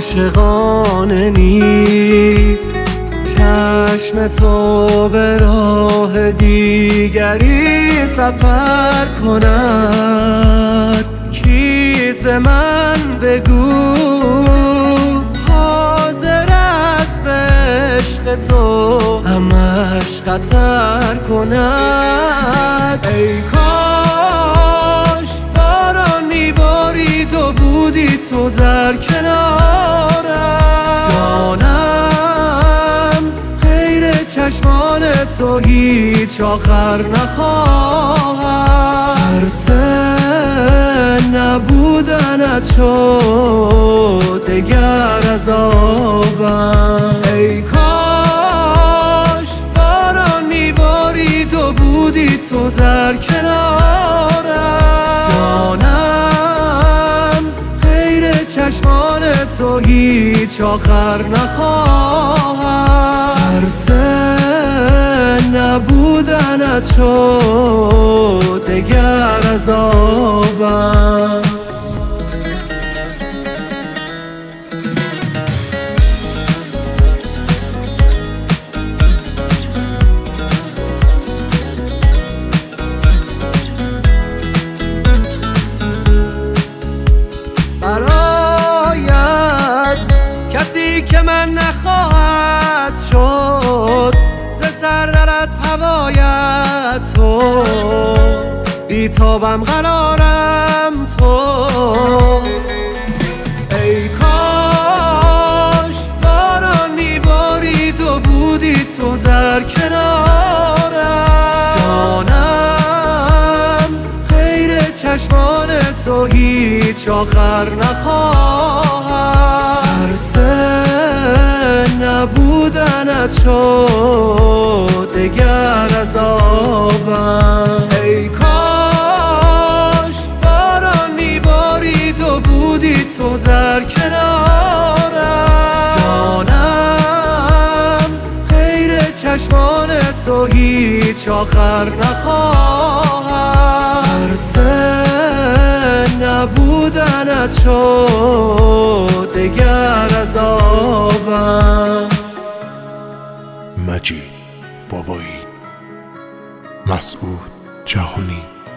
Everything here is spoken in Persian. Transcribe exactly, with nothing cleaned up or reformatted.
عاشقانه نیست چشم تو به راه دیگری سفر کند. کی ز من بگو حاضر است به عشق تو همش خطر کند. ای کاش باران میبارید و بودی تو در کنارم. جانم غیر چشمان تو هیچ آخر نخواهم. ترس نبودنت شد دگر عذابم. ای کاش باران میبارید و بودی تو در کنارم. جانم غیر چشمان تو هیچ آخر نخواهم. ترس نبودنت شد دگر عذابم. برایت کسی که من نخواهد شد ز سررت هوایت تو. بیتابم قرارم تو. ای کاش باران میبارید و بودی تو در کنارم. جانم غیر چشمان تو هیچ آخر نخواهم. ترس نبودنت شد دگر عذابم. ای کاش باران میبارید و بودی تو در کنارم. جانم غیر چشمان تو هیچ آخر نخواهم. ترس نبودنت شد دگر عذابم. مجید بابایی، مسعود جهانی.